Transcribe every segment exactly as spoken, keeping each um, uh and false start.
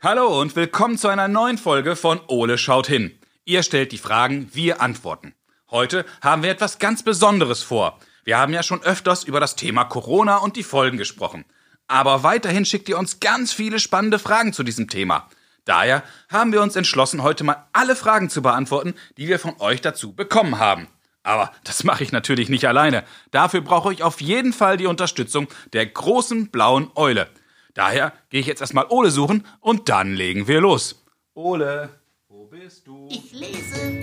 Hallo und willkommen zu einer neuen Folge von Ole schaut hin. Ihr stellt die Fragen, wir antworten. Heute haben wir etwas ganz Besonderes vor. Wir haben ja schon öfters über das Thema Corona und die Folgen gesprochen. Aber weiterhin schickt ihr uns ganz viele spannende Fragen zu diesem Thema. Daher haben wir uns entschlossen, heute mal alle Fragen zu beantworten, die wir von euch dazu bekommen haben. Aber das mache ich natürlich nicht alleine. Dafür brauche ich auf jeden Fall die Unterstützung der großen blauen Eule. Daher gehe ich jetzt erstmal Ole suchen und dann legen wir los. Ole, wo bist du? Ich lese.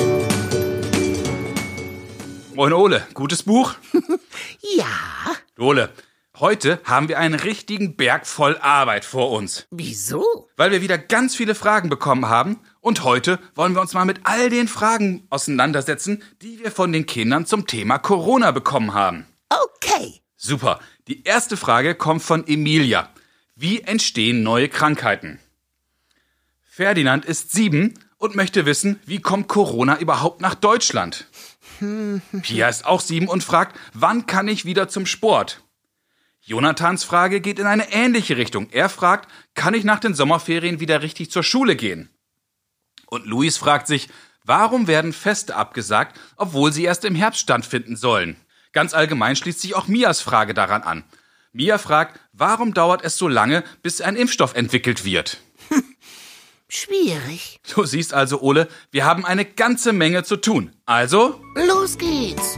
Moin Ole, gutes Buch? Ja. Ole, heute haben wir einen richtigen Berg voll Arbeit vor uns. Wieso? Weil wir wieder ganz viele Fragen bekommen haben und heute wollen wir uns mal mit all den Fragen auseinandersetzen, die wir von den Kindern zum Thema Corona bekommen haben. Okay. Super. Die erste Frage kommt von Emilia. Wie entstehen neue Krankheiten? Ferdinand ist sieben und möchte wissen, wie kommt Corona überhaupt nach Deutschland? Pia ist auch sieben und fragt, wann kann ich wieder zum Sport? Jonathans Frage geht in eine ähnliche Richtung. Er fragt, kann ich nach den Sommerferien wieder richtig zur Schule gehen? Und Luis fragt sich, warum werden Feste abgesagt, obwohl sie erst im Herbst stattfinden sollen? Ganz allgemein schließt sich auch Mias Frage daran an. Mia fragt, warum dauert es so lange, bis ein Impfstoff entwickelt wird? Schwierig. Du siehst also, Ole, wir haben eine ganze Menge zu tun. Also, Los geht's.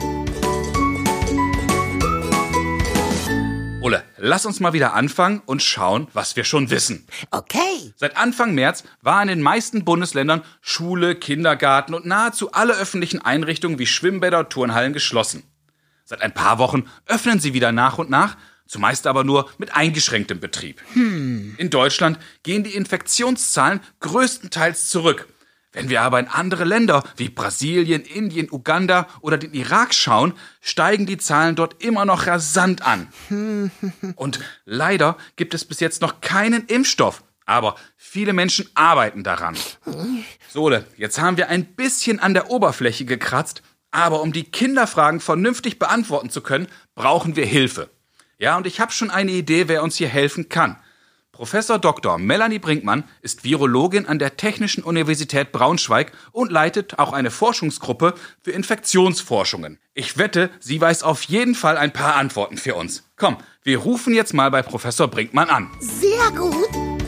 Ole, lass uns mal wieder anfangen und schauen, was wir schon wissen. Okay. Seit Anfang März war in den meisten Bundesländern Schule, Kindergarten und nahezu alle öffentlichen Einrichtungen wie Schwimmbäder und Turnhallen geschlossen. Seit ein paar Wochen öffnen sie wieder nach und nach, zumeist aber nur mit eingeschränktem Betrieb. Hm. In Deutschland gehen die Infektionszahlen größtenteils zurück. Wenn wir aber in andere Länder wie Brasilien, Indien, Uganda oder den Irak schauen, steigen die Zahlen dort immer noch rasant an. Und leider gibt es bis jetzt noch keinen Impfstoff. Aber viele Menschen arbeiten daran. Sole, jetzt haben wir ein bisschen an der Oberfläche gekratzt. Aber um die Kinderfragen vernünftig beantworten zu können, brauchen wir Hilfe. Ja, und ich habe schon eine Idee, wer uns hier helfen kann. Professor Doktor Melanie Brinkmann ist Virologin an der Technischen Universität Braunschweig und leitet auch eine Forschungsgruppe für Infektionsforschungen. Ich wette, sie weiß auf jeden Fall ein paar Antworten für uns. Komm, wir rufen jetzt mal bei Professor Brinkmann an. Sehr gut.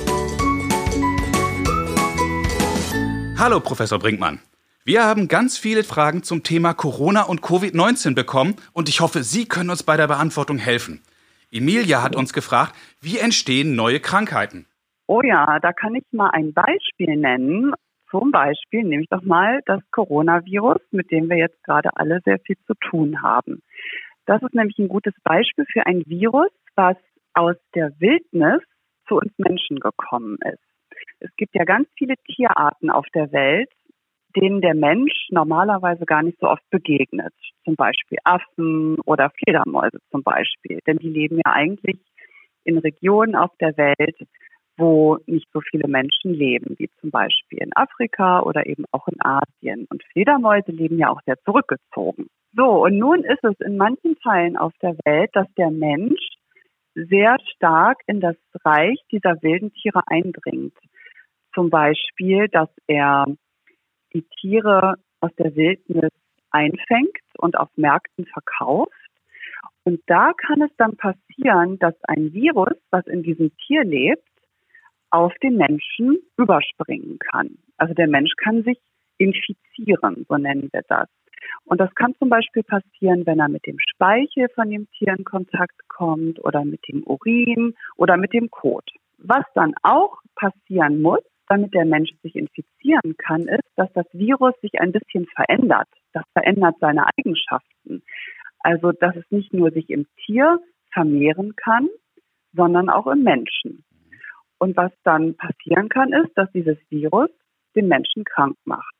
Hallo, Professor Brinkmann. Wir haben ganz viele Fragen zum Thema Corona und Covid neunzehn bekommen und ich hoffe, Sie können uns bei der Beantwortung helfen. Emilia hat uns gefragt, wie entstehen neue Krankheiten? Oh ja, da kann ich mal ein Beispiel nennen. Zum Beispiel nehme ich doch mal das Coronavirus, mit dem wir jetzt gerade alle sehr viel zu tun haben. Das ist nämlich ein gutes Beispiel für ein Virus, was aus der Wildnis zu uns Menschen gekommen ist. Es gibt ja ganz viele Tierarten auf der Welt, denen der Mensch normalerweise gar nicht so oft begegnet. Zum Beispiel Affen oder Fledermäuse zum Beispiel. Denn die leben ja eigentlich in Regionen auf der Welt, wo nicht so viele Menschen leben, wie zum Beispiel in Afrika oder eben auch in Asien. Und Fledermäuse leben ja auch sehr zurückgezogen. So, und nun ist es in manchen Teilen auf der Welt, dass der Mensch sehr stark in das Reich dieser wilden Tiere eindringt. Zum Beispiel, dass er die Tiere aus der Wildnis einfängt und auf Märkten verkauft. Und da kann es dann passieren, dass ein Virus, was in diesem Tier lebt, auf den Menschen überspringen kann. Also der Mensch kann sich infizieren, so nennen wir das. Und das kann zum Beispiel passieren, wenn er mit dem Speichel von dem Tier in Kontakt kommt oder mit dem Urin oder mit dem Kot. Was dann auch passieren muss, damit der Mensch sich infizieren kann, ist, dass das Virus sich ein bisschen verändert. Das verändert seine Eigenschaften. Also, dass es nicht nur sich im Tier vermehren kann, sondern auch im Menschen. Und was dann passieren kann, ist, dass dieses Virus den Menschen krank macht.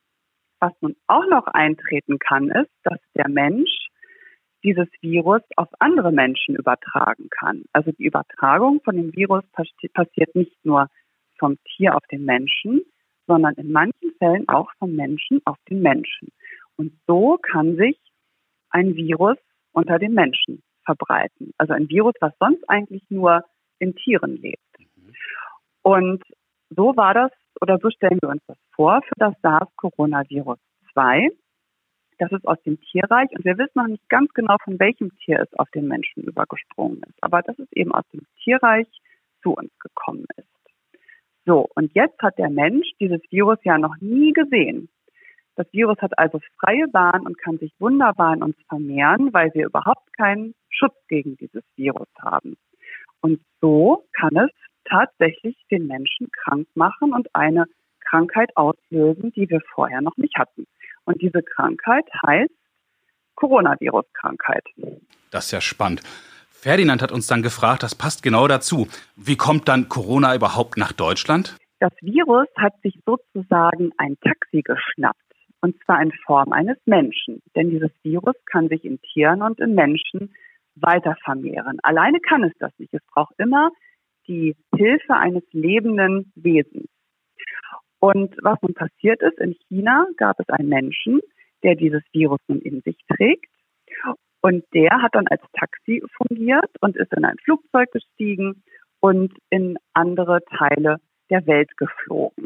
Was nun auch noch eintreten kann, ist, dass der Mensch dieses Virus auf andere Menschen übertragen kann. Also die Übertragung von dem Virus passiert nicht nur vom Tier auf den Menschen, sondern in manchen Fällen auch vom Menschen auf den Menschen. Und so kann sich ein Virus unter den Menschen verbreiten. Also ein Virus, was sonst eigentlich nur in Tieren lebt. Und so war das, oder so stellen wir uns das vor für das SARS-Coronavirus zwei. Das ist aus dem Tierreich und wir wissen noch nicht ganz genau, von welchem Tier es auf den Menschen übergesprungen ist. Aber dass es eben aus dem Tierreich zu uns gekommen ist. So, und jetzt hat der Mensch dieses Virus ja noch nie gesehen. Das Virus hat also freie Bahn und kann sich wunderbar in uns vermehren, weil wir überhaupt keinen Schutz gegen dieses Virus haben. Und so kann es tatsächlich den Menschen krank machen und eine Krankheit auslösen, die wir vorher noch nicht hatten. Und diese Krankheit heißt Coronavirus-Krankheit. Das ist ja spannend. Ferdinand hat uns dann gefragt, das passt genau dazu. Wie kommt dann Corona überhaupt nach Deutschland? Das Virus hat sich sozusagen ein Taxi geschnappt. Und zwar in Form eines Menschen. Denn dieses Virus kann sich in Tieren und in Menschen weiter vermehren. Alleine kann es das nicht. Es braucht immer die Hilfe eines lebenden Wesens. Und was nun passiert ist, in China gab es einen Menschen, der dieses Virus nun in sich trägt. Und der hat dann als Taxi fungiert und ist in ein Flugzeug gestiegen und in andere Teile der Welt geflogen.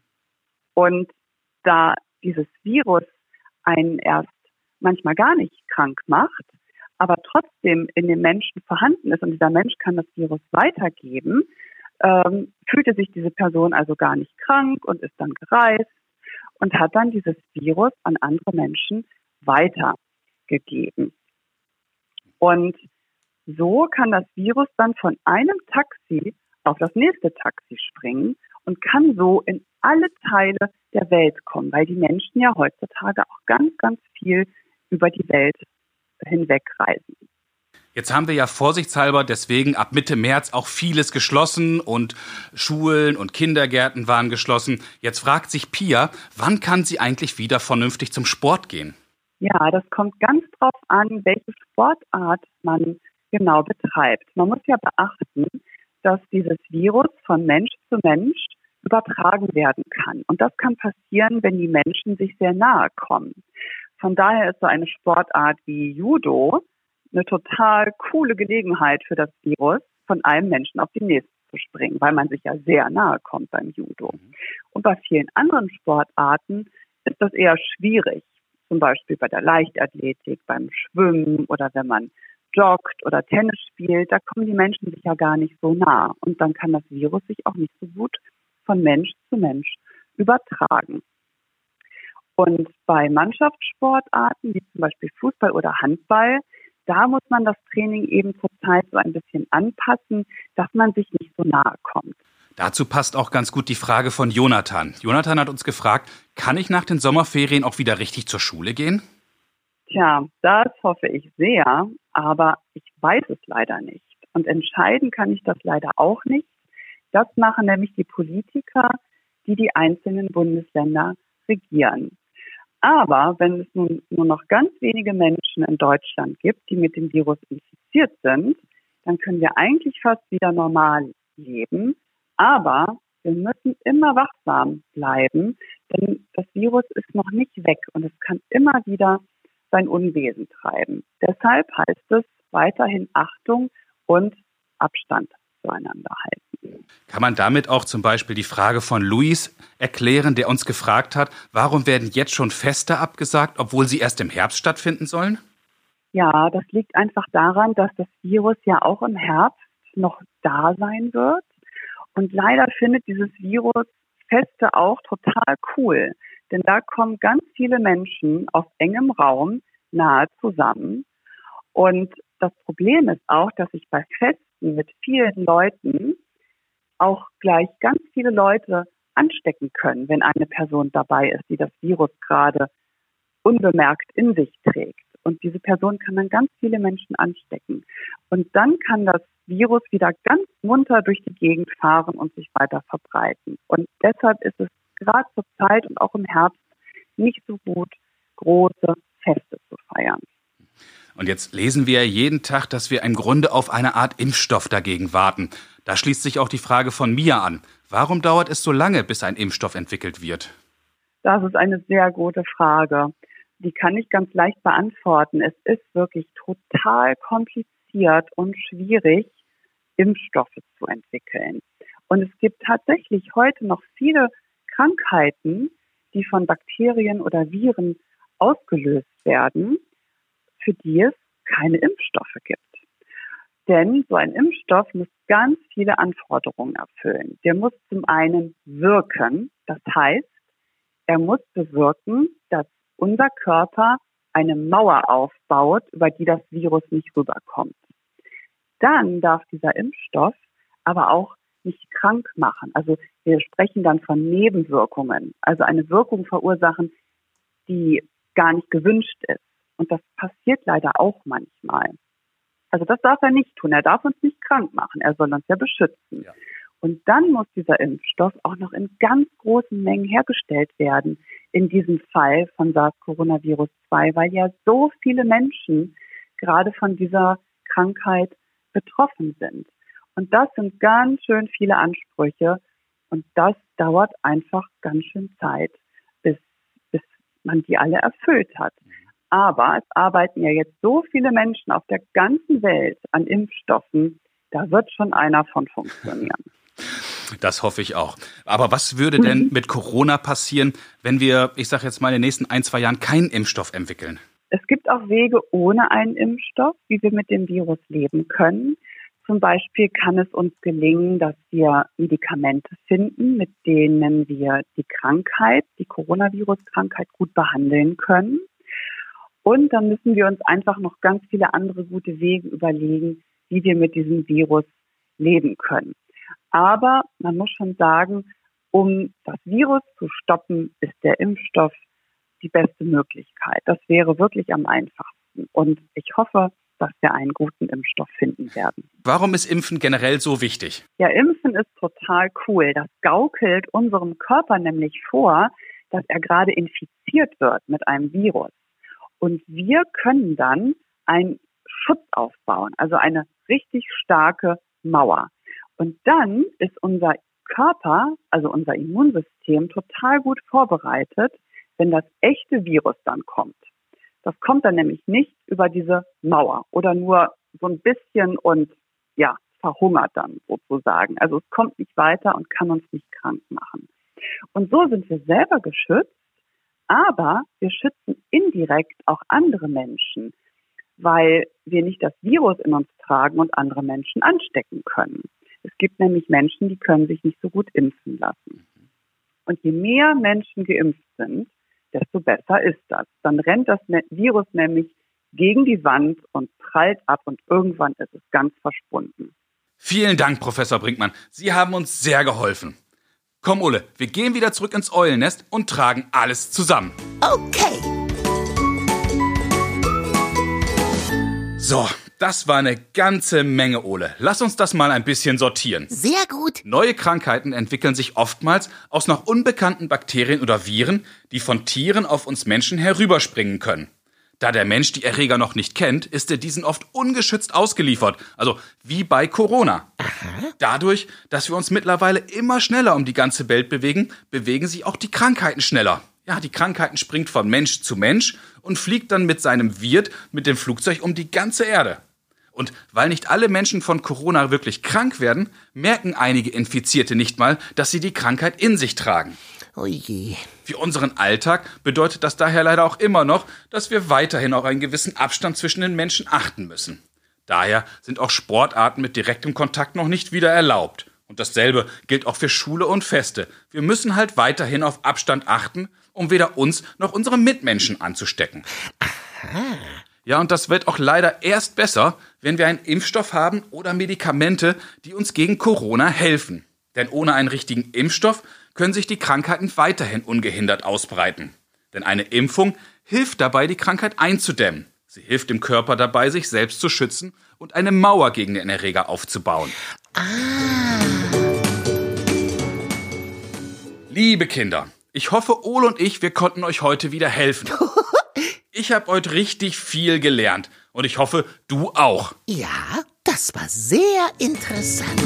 Und da dieses Virus einen erst manchmal gar nicht krank macht, aber trotzdem in dem Menschen vorhanden ist und dieser Mensch kann das Virus weitergeben, ähm, fühlte sich diese Person also gar nicht krank und ist dann gereist und hat dann dieses Virus an andere Menschen weitergegeben. Und so kann das Virus dann von einem Taxi auf das nächste Taxi springen und kann so in alle Teile der Welt kommen, weil die Menschen ja heutzutage auch ganz, ganz viel über die Welt hinweg reisen. Jetzt haben wir ja vorsichtshalber deswegen ab Mitte März auch vieles geschlossen und Schulen und Kindergärten waren geschlossen. Jetzt fragt sich Pia, wann kann sie eigentlich wieder vernünftig zum Sport gehen? Ja, das kommt ganz drauf an, welche Sportart man genau betreibt. Man muss ja beachten, dass dieses Virus von Mensch zu Mensch übertragen werden kann. Und das kann passieren, wenn die Menschen sich sehr nahe kommen. Von daher ist so eine Sportart wie Judo eine total coole Gelegenheit für das Virus, von einem Menschen auf den nächsten zu springen, weil man sich ja sehr nahe kommt beim Judo. Und bei vielen anderen Sportarten ist das eher schwierig. Zum Beispiel bei der Leichtathletik, beim Schwimmen oder wenn man joggt oder Tennis spielt, da kommen die Menschen sich ja gar nicht so nah. Und dann kann das Virus sich auch nicht so gut von Mensch zu Mensch übertragen. Und bei Mannschaftssportarten, wie zum Beispiel Fußball oder Handball, da muss man das Training eben zur Zeit so ein bisschen anpassen, dass man sich nicht so nahe kommt. Dazu passt auch ganz gut die Frage von Jonathan. Jonathan hat uns gefragt, kann ich nach den Sommerferien auch wieder richtig zur Schule gehen? Tja, das hoffe ich sehr, aber ich weiß es leider nicht. Und entscheiden kann ich das leider auch nicht. Das machen nämlich die Politiker, die die einzelnen Bundesländer regieren. Aber wenn es nun nur noch ganz wenige Menschen in Deutschland gibt, die mit dem Virus infiziert sind, dann können wir eigentlich fast wieder normal leben. Aber wir müssen immer wachsam bleiben, denn das Virus ist noch nicht weg und es kann immer wieder sein Unwesen treiben. Deshalb heißt es weiterhin Achtung und Abstand zueinander halten. Kann man damit auch zum Beispiel die Frage von Luis erklären, der uns gefragt hat, warum werden jetzt schon Feste abgesagt, obwohl sie erst im Herbst stattfinden sollen? Ja, das liegt einfach daran, dass das Virus ja auch im Herbst noch da sein wird. Und leider findet dieses Virus Feste auch total cool. Denn da kommen ganz viele Menschen auf engem Raum nahe zusammen. Und das Problem ist auch, dass sich bei Festen mit vielen Leuten auch gleich ganz viele Leute anstecken können, wenn eine Person dabei ist, die das Virus gerade unbemerkt in sich trägt. Und diese Person kann dann ganz viele Menschen anstecken. Und dann kann das Virus wieder ganz munter durch die Gegend fahren und sich weiter verbreiten. Und deshalb ist es gerade zur Zeit und auch im Herbst nicht so gut, große Feste zu feiern. Und jetzt lesen wir jeden Tag, dass wir im Grunde auf eine Art Impfstoff dagegen warten. Da schließt sich auch die Frage von Mia an. Warum dauert es so lange, bis ein Impfstoff entwickelt wird? Das ist eine sehr gute Frage. Die kann ich ganz leicht beantworten. Es ist wirklich total kompliziert und schwierig, Impfstoffe zu entwickeln. Und es gibt tatsächlich heute noch viele Krankheiten, die von Bakterien oder Viren ausgelöst werden, für die es keine Impfstoffe gibt. Denn so ein Impfstoff muss ganz viele Anforderungen erfüllen. Der muss zum einen wirken, das heißt, er muss bewirken, dass unser Körper eine Mauer aufbaut, über die das Virus nicht rüberkommt. Dann darf dieser Impfstoff aber auch nicht krank machen. Also wir sprechen dann von Nebenwirkungen, also eine Wirkung verursachen, die gar nicht gewünscht ist. Und das passiert leider auch manchmal. Also das darf er nicht tun. Er darf uns nicht krank machen. Er soll uns ja beschützen. Ja. Und dann muss dieser Impfstoff auch noch in ganz großen Mengen hergestellt werden, in diesem Fall von SARS-Coronavirus zwei, weil ja so viele Menschen gerade von dieser Krankheit betroffen sind. Und das sind ganz schön viele Ansprüche und das dauert einfach ganz schön Zeit, bis, bis man die alle erfüllt hat. Aber es arbeiten ja jetzt so viele Menschen auf der ganzen Welt an Impfstoffen, da wird schon einer von funktionieren. Das hoffe ich auch. Aber was würde denn mit Corona passieren, wenn wir, ich sage jetzt mal, in den nächsten ein, zwei Jahren keinen Impfstoff entwickeln? Es gibt auch Wege ohne einen Impfstoff, wie wir mit dem Virus leben können. Zum Beispiel kann es uns gelingen, dass wir Medikamente finden, mit denen wir die Krankheit, die Coronavirus-Krankheit gut behandeln können. Und dann müssen wir uns einfach noch ganz viele andere gute Wege überlegen, wie wir mit diesem Virus leben können. Aber man muss schon sagen, um das Virus zu stoppen, ist der Impfstoff die beste Möglichkeit. Das wäre wirklich am einfachsten. Und ich hoffe, dass wir einen guten Impfstoff finden werden. Warum ist Impfen generell so wichtig? Ja, Impfen ist total cool. Das gaukelt unserem Körper nämlich vor, dass er gerade infiziert wird mit einem Virus. Und wir können dann einen Schutz aufbauen, also eine richtig starke Mauer. Und dann ist unser Körper, also unser Immunsystem, total gut vorbereitet, wenn das echte Virus dann kommt. Das kommt dann nämlich nicht über diese Mauer oder nur so ein bisschen und ja, verhungert dann sozusagen. Also es kommt nicht weiter und kann uns nicht krank machen. Und so sind wir selber geschützt, aber wir schützen indirekt auch andere Menschen, weil wir nicht das Virus in uns tragen und andere Menschen anstecken können. Es gibt nämlich Menschen, die können sich nicht so gut impfen lassen. Und je mehr Menschen geimpft sind, desto besser ist das. Dann rennt das Virus nämlich gegen die Wand und prallt ab und irgendwann ist es ganz verschwunden. Vielen Dank, Professor Brinkmann. Sie haben uns sehr geholfen. Komm, Ole, wir gehen wieder zurück ins Eulennest und tragen alles zusammen. Okay. So, das war eine ganze Menge, Ole. Lass uns das mal ein bisschen sortieren. Sehr gut. Neue Krankheiten entwickeln sich oftmals aus noch unbekannten Bakterien oder Viren, die von Tieren auf uns Menschen herüberspringen können. Da der Mensch die Erreger noch nicht kennt, ist er diesen oft ungeschützt ausgeliefert, also wie bei Corona. Aha. Dadurch, dass wir uns mittlerweile immer schneller um die ganze Welt bewegen, bewegen sich auch die Krankheiten schneller. Ja, die Krankheiten springt von Mensch zu Mensch und fliegt dann mit seinem Wirt mit dem Flugzeug um die ganze Erde. Und weil nicht alle Menschen von Corona wirklich krank werden, merken einige Infizierte nicht mal, dass sie die Krankheit in sich tragen. Oje. Für unseren Alltag bedeutet das daher leider auch immer noch, dass wir weiterhin auf einen gewissen Abstand zwischen den Menschen achten müssen. Daher sind auch Sportarten mit direktem Kontakt noch nicht wieder erlaubt. Und dasselbe gilt auch für Schule und Feste. Wir müssen halt weiterhin auf Abstand achten, um weder uns noch unsere Mitmenschen anzustecken. Aha. Ja, und das wird auch leider erst besser, wenn wir einen Impfstoff haben oder Medikamente, die uns gegen Corona helfen. Denn ohne einen richtigen Impfstoff können sich die Krankheiten weiterhin ungehindert ausbreiten. Denn eine Impfung hilft dabei, die Krankheit einzudämmen. Sie hilft dem Körper dabei, sich selbst zu schützen und eine Mauer gegen den Erreger aufzubauen. Ah. Liebe Kinder, ich hoffe, Ole und ich, wir konnten euch heute wieder helfen. Ich habe heute richtig viel gelernt und ich hoffe, du auch. Ja, das war sehr interessant.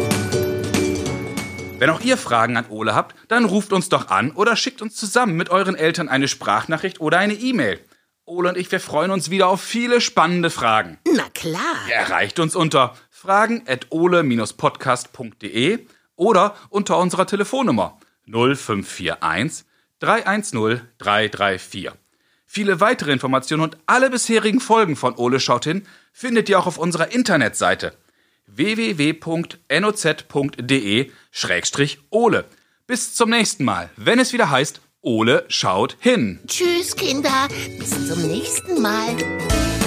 Wenn auch ihr Fragen an Ole habt, dann ruft uns doch an oder schickt uns zusammen mit euren Eltern eine Sprachnachricht oder eine E-Mail. Ole und ich, wir freuen uns wieder auf viele spannende Fragen. Na klar. Ihr erreicht uns unter fragen at ole Bindestrich podcast punkt de oder unter unserer Telefonnummer null fünf vier eins drei eins null drei drei vier. Viele weitere Informationen und alle bisherigen Folgen von Ole schaut hin findet ihr auch auf unserer Internetseite w w w punkt noz punkt de schrägstrich ole. Bis zum nächsten Mal, wenn es wieder heißt, Ole schaut hin. Tschüss, Kinder. Bis zum nächsten Mal.